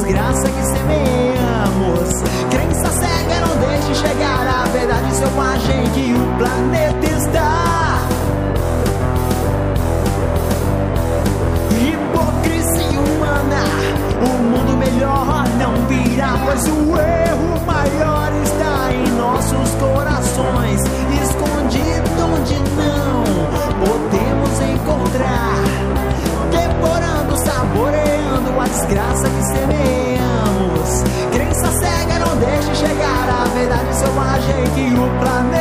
desgraça que semeamos. Crença cega, não deixe chegar a verdade selvagem que o planeta está. Hipocrisia humana, o mundo melhor não virá, pois o erro maior está em nossos corações, escondido onde não podemos encontrar, devorando, saboreando a desgraça que semeamos. Crença cega, não deixe chegar a verdade selvagem que o planeta